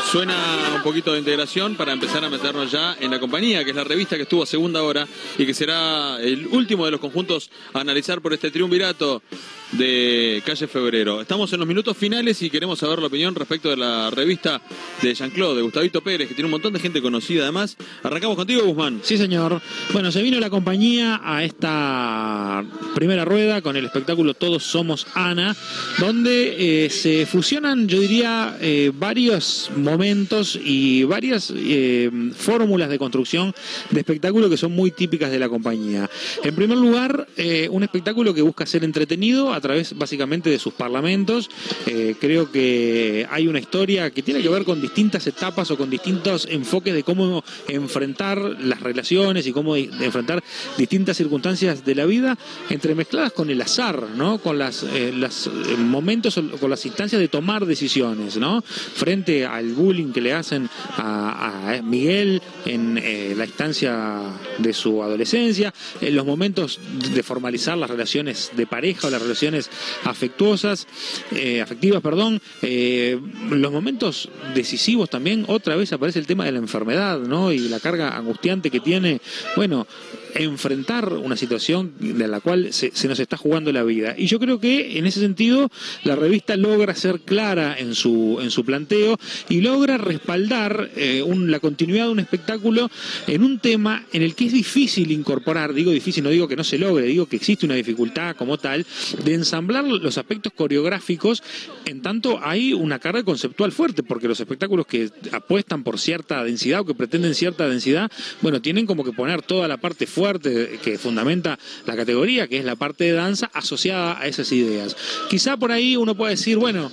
Suena un poquito de integración para empezar a meternos ya en La Compañía, que es la revista que estuvo a segunda hora y que será el último de los conjuntos a analizar por este triunvirato de Calle Febrero. Estamos en los minutos finales y queremos saber la opinión respecto de la revista de Jean-Claude, de Gustavito Pérez, que tiene un montón de gente conocida además. Arrancamos contigo, Guzmán. Sí, señor. Bueno, se vino La Compañía a esta primera rueda con el espectáculo Todos Somos Ana, donde se fusionan, yo diría, varios momentos y varias fórmulas de construcción de espectáculo que son muy típicas de La Compañía. En primer lugar, un espectáculo que busca ser entretenido a través básicamente de sus parlamentos. Creo que hay una historia que tiene que ver con distintas etapas o con distintos enfoques de cómo enfrentar las relaciones y cómo enfrentar distintas circunstancias de la vida, entremezcladas con el azar, ¿no? Con los momentos, con las instancias de tomar decisiones, ¿no? Frente al bullying que le hacen a Miguel en la instancia de su adolescencia, en los momentos de formalizar las relaciones de pareja o las relaciones afectivas, los momentos decisivos también. Otra vez aparece el tema de la enfermedad, ¿no? Y la carga angustiante que tiene, bueno, enfrentar una situación de la cual se nos está jugando la vida. Y yo creo que en ese sentido la revista logra ser clara en su planteo y logra respaldar la continuidad de un espectáculo en un tema en el que es difícil incorporar, digo difícil, no digo que no se logre, digo que existe una dificultad como tal de ensamblar los aspectos coreográficos, en tanto hay una carga conceptual fuerte, porque los espectáculos que apuestan por cierta densidad o que pretenden cierta densidad, bueno, tienen como que poner toda la parte fuerte que fundamenta la categoría, que es la parte de danza, asociada a esas ideas. Quizá por ahí uno puede decir, bueno,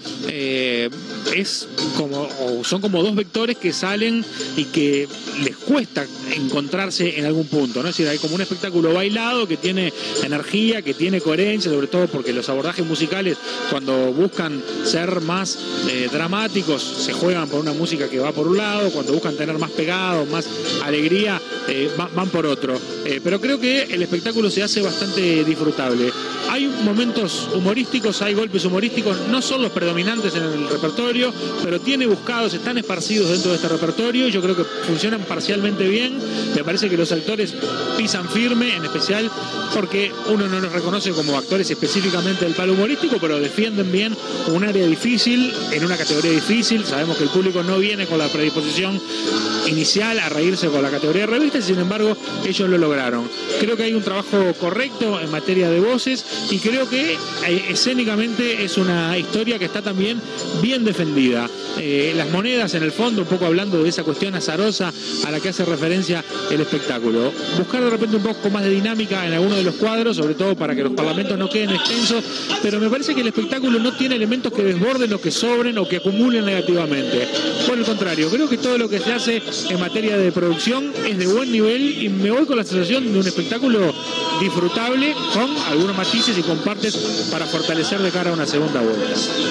son como dos vectores que salen y que les cuesta encontrarse en algún punto, ¿no? Es decir, hay como un espectáculo bailado que tiene energía, que tiene coherencia, sobre todo porque los abordajes musicales, cuando buscan ser más dramáticos, se juegan por una música que va por un lado, cuando buscan tener más pegado, más alegría, van por otro. Pero creo que el espectáculo se hace bastante disfrutable. Hay momentos humorísticos, hay golpes humorísticos, no son los predominantes en el repertorio, pero tiene buscados, están esparcidos dentro de este repertorio. Yo creo que funcionan parcialmente bien. Me parece que los actores pisan firme, en especial porque uno no los reconoce como actores específicamente del palo humorístico, pero defienden bien un área difícil, en una categoría difícil. Sabemos que el público no viene con la predisposición inicial a reírse con la categoría de revistas, sin embargo, ellos lo lograron. Creo que hay un trabajo correcto en materia de voces y creo que escénicamente es una historia que está también bien defendida. Las monedas, en el fondo, un poco hablando de esa cuestión azarosa a la que hace referencia el espectáculo. Buscar de repente un poco más de dinámica en alguno de los cuadros, sobre todo para que los parlamentos no queden extensos, pero me parece que el espectáculo no tiene elementos que desborden o que sobren o que acumulen negativamente. Por el contrario, creo que todo lo que se hace en materia de producción es de buen nivel y me voy con la sensación de un espectáculo disfrutable, con algunos matices y con partes para fortalecer de cara a una segunda vuelta.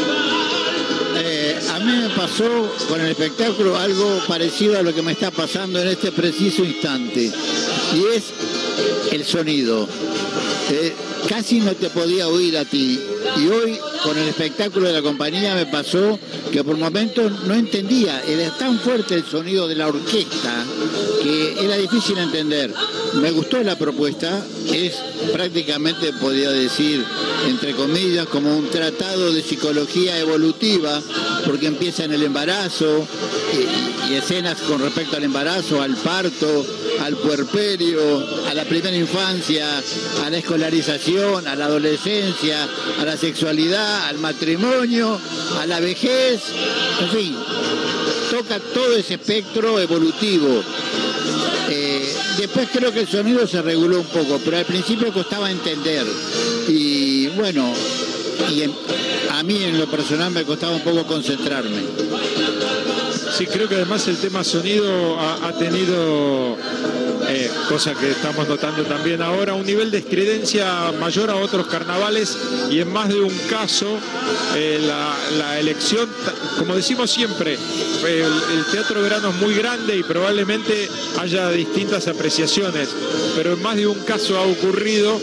A mí me pasó con el espectáculo algo parecido a lo que me está pasando en este preciso instante, y es el sonido. Casi no te podía oír a ti, y hoy con el espectáculo de La Compañía me pasó que por momentos no entendía, era tan fuerte el sonido de la orquesta que era difícil entender. Me gustó la propuesta, es prácticamente, podría decir, entre comillas, como un tratado de psicología evolutiva, porque empieza en el embarazo y escenas con respecto al embarazo, al parto, al puerperio, a la primera infancia, a la escolarización, a la adolescencia, a la sexualidad, al matrimonio, a la vejez, en fin, toca todo ese espectro evolutivo. Después creo que el sonido se reguló un poco, pero al principio costaba entender. Y bueno, a mí en lo personal me costaba un poco concentrarme. Sí, creo que además el tema sonido ha tenido, cosa que estamos notando también ahora, un nivel de estridencia mayor a otros carnavales, y en más de un caso la elección, como decimos siempre, el Teatro Verano es muy grande y probablemente haya distintas apreciaciones, pero en más de un caso ha ocurrido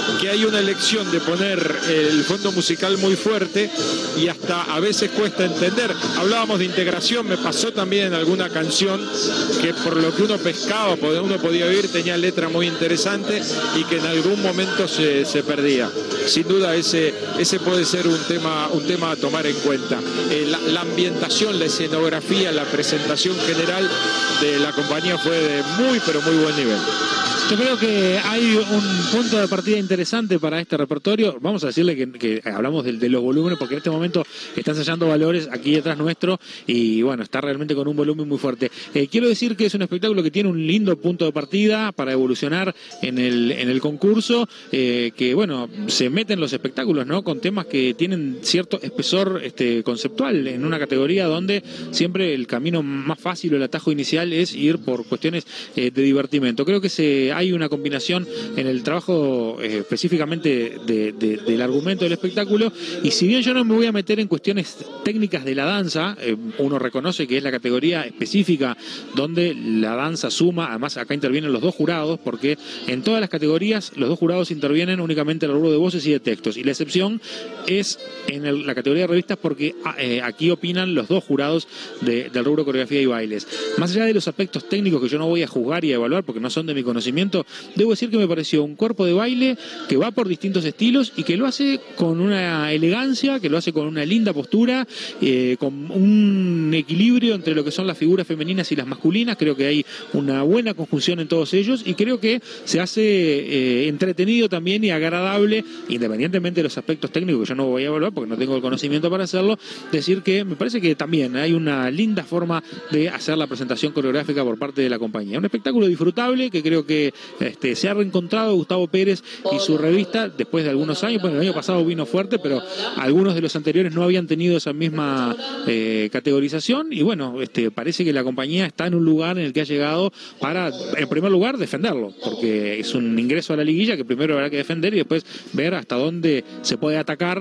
que hay una elección de poner el fondo musical muy fuerte y hasta a veces cuesta entender. Hablábamos de integración, me pasó también en alguna canción que por lo que uno pescaba, uno podía oír, tenía letra muy interesante y que en algún momento se perdía. Sin duda ese puede ser un tema a tomar en cuenta. La ambientación, la escenografía, la presentación general de la compañía fue de muy pero muy buen nivel. Yo creo que hay un punto de partida interesante para este repertorio. Vamos a decirle que hablamos de los volúmenes, porque en este momento está ensayando Valores aquí detrás nuestro y bueno, está realmente con un volumen muy fuerte. Quiero decir que es un espectáculo que tiene un lindo punto de partida para evolucionar en el concurso, que bueno, se meten los espectáculos, ¿no? Con temas que tienen cierto espesor conceptual en una categoría donde siempre el camino más fácil o el atajo inicial es ir por cuestiones de divertimento. Creo que hay una combinación en el trabajo específicamente del argumento del espectáculo, y si bien yo no me voy a meter en cuestiones técnicas de la danza, uno reconoce que es la categoría específica donde la danza suma, además acá intervienen los dos jurados, porque en todas las categorías los dos jurados intervienen únicamente en el rubro de voces y de textos, y la excepción es en la categoría de revistas, porque aquí opinan los dos jurados del rubro coreografía y bailes. Más allá de los aspectos técnicos que yo no voy a juzgar y a evaluar porque no son de mi conocimiento, debo decir que me pareció un cuerpo de baile que va por distintos estilos y que lo hace con una elegancia, que lo hace con una linda postura, con un equilibrio entre lo que son las figuras femeninas y las masculinas. Creo que hay una buena conjunción en todos ellos y creo que se hace entretenido también y agradable, independientemente de los aspectos técnicos que yo no voy a evaluar porque no tengo el conocimiento para hacerlo. Decir que me parece que también hay una linda forma de hacer la presentación coreográfica por parte de la compañía. Un espectáculo disfrutable que creo que se ha reencontrado Gustavo Pérez y su revista después de algunos años. Bueno, el año pasado vino fuerte, pero algunos de los anteriores no habían tenido esa misma categorización, y bueno, parece que la compañía está en un lugar en el que ha llegado para, en primer lugar, defenderlo, porque es un ingreso a la liguilla que primero habrá que defender y después ver hasta dónde se puede atacar.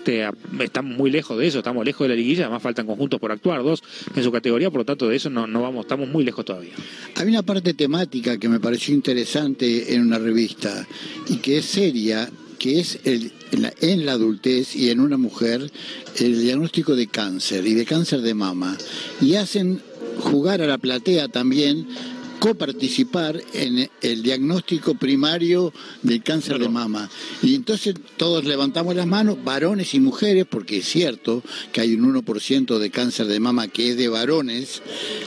Estamos muy lejos de eso, estamos lejos de la liguilla, además faltan conjuntos por actuar, 2 en su categoría, por lo tanto de eso no vamos, estamos muy lejos todavía. Hay una parte temática que me pareció interesante en una revista y que es seria, que es en la adultez y en una mujer el diagnóstico de cáncer y de cáncer de mama, y hacen jugar a la platea también coparticipar en el diagnóstico primario del cáncer de mama. Y entonces todos levantamos las manos, varones y mujeres, porque es cierto que hay un 1% de cáncer de mama que es de varones,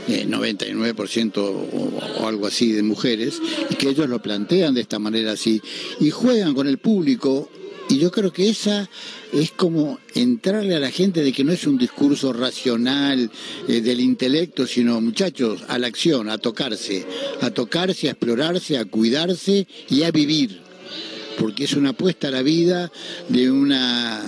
99% o algo así de mujeres, y que ellos lo plantean de esta manera así, y juegan con el público. Y yo creo que esa es como entrarle a la gente de que no es un discurso racional del intelecto, sino, muchachos, a la acción, a tocarse, a explorarse, a cuidarse y a vivir. Porque es una apuesta a la vida de una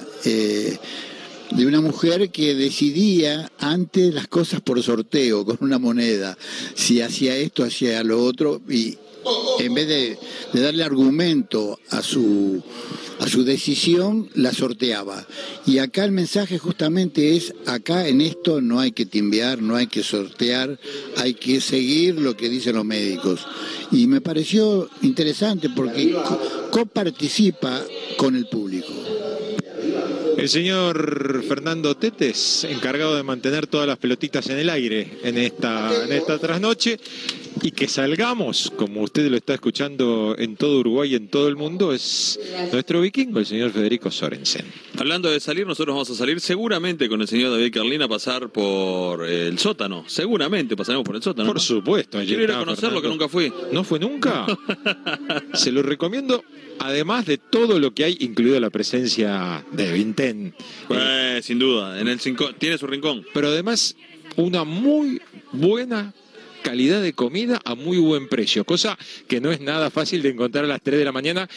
mujer que decidía antes las cosas por sorteo, con una moneda, si hacía esto, hacía lo otro, y en vez de darle argumento a su decisión, la sorteaba. Y acá el mensaje justamente es, acá en esto no hay que timbear, no hay que sortear, hay que seguir lo que dicen los médicos. Y me pareció interesante porque coparticipa con el público. El señor Fernando Tetes, encargado de mantener todas las pelotitas en el aire en esta trasnoche, y que salgamos, como usted lo está escuchando en todo Uruguay y en todo el mundo, es nuestro vikingo, el señor Federico Sorensen. Hablando de salir, nosotros vamos a salir seguramente con el señor David Carlin a pasar por el sótano. Seguramente pasaremos por el sótano. Por supuesto. Quiero ir a conocerlo, que nunca fui. ¿No fue nunca? Se lo recomiendo, además de todo lo que hay, incluido la presencia de Vintén. Sin duda, tiene su rincón. Pero además, una muy buena calidad de comida a muy buen precio, cosa que no es nada fácil de encontrar a las 3 de la mañana